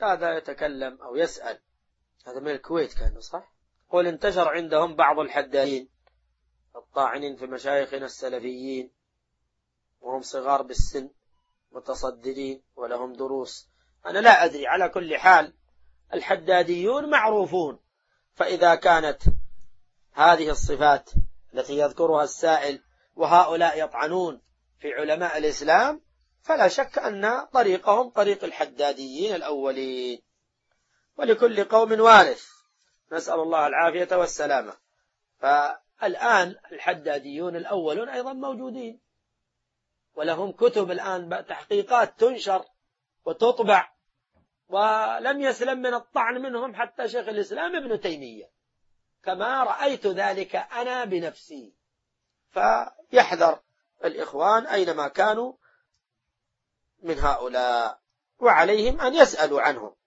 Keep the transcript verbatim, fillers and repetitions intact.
هذا يتكلم أو يسأل، هذا من الكويت كان صح؟ قل انتشر عندهم بعض الحدادين الطاعنين في مشايخنا السلفيين وهم صغار بالسن متصدرين ولهم دروس. أنا لا أدري، على كل حال الحداديون معروفون، فإذا كانت هذه الصفات التي يذكرها السائل وهؤلاء يطعنون في علماء الإسلام فلا شك أن طريقهم طريق الحداديين الأولين، ولكل قوم وارث، نسأل الله العافية والسلامة. فالآن الحداديون الأولون أيضا موجودين، ولهم كتب الآن تحقيقات تنشر وتطبع، ولم يسلم من الطعن منهم حتى شيخ الإسلام ابن تيمية، كما رأيت ذلك أنا بنفسي. فيحذر الإخوان أينما كانوا من هؤلاء، وعليهم أن يسألوا عنهم.